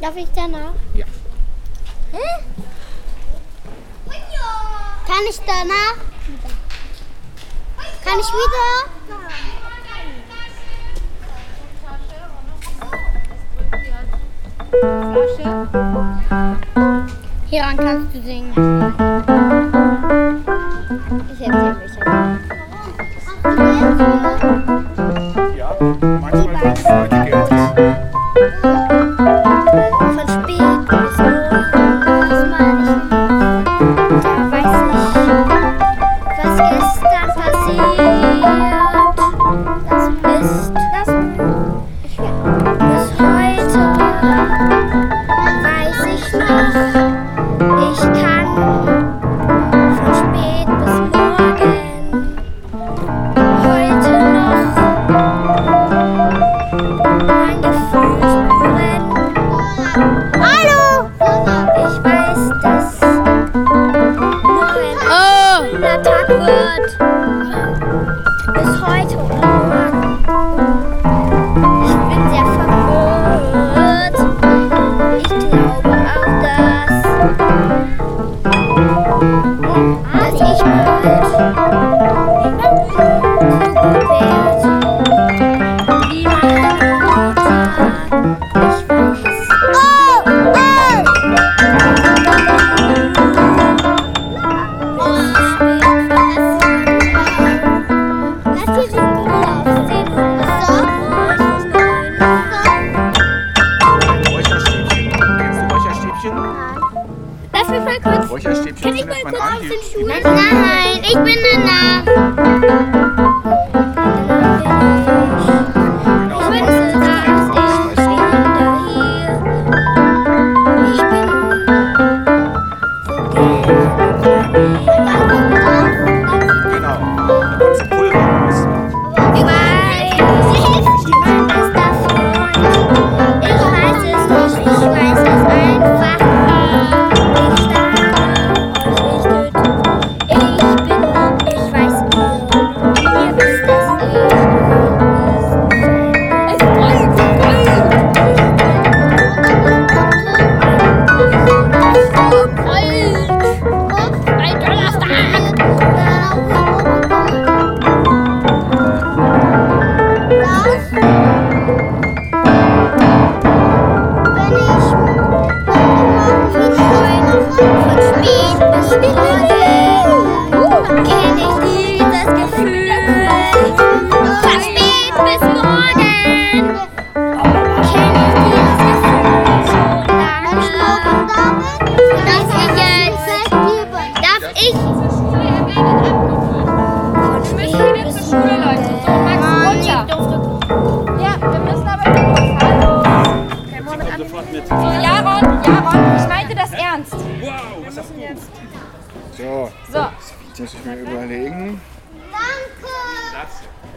Darf ich danach? Ja. Kann ich danach? Kann ich wieder? Hieran kannst du singen. Ich erzähle welche. Ja, manchmal wird die Freude Geld. Von spät bis morgen, das meine ich nicht. Da weiß ich, was gestern passiert. Das ist bis heute weiß ich noch. Ich kann von spät bis morgen heute noch mein Gefühl spüren. Hallo! Ich weiß, dass morgen ein schöner Tag wird. Bis heute und morgen. Ich bin sehr verwirrt. Ich glaube auch, dass ich bald so gut werde wie meine Mutter. Ich weiß. Räucherstäbchen. Kennst du Räucherstäbchen? Lass mich mal kurz. Räucherstäbchen Kann ich mal findet man kurz an auf hier. den Schuh? Nein, ich bin danach. Ich bin Genau. Da kommt so Pulver raus. Ich weiß, mein bester Freund. Ich weiß es nicht, ich weiß es einfach nicht. Ich weiß nur, ihr wisst das nicht. Es brennt. Ein Donnerstag. Jaron, ich meinte das ernst. Wow, was hast du jetzt? So, So. das muss ich mir überlegen. Danke! Grazie.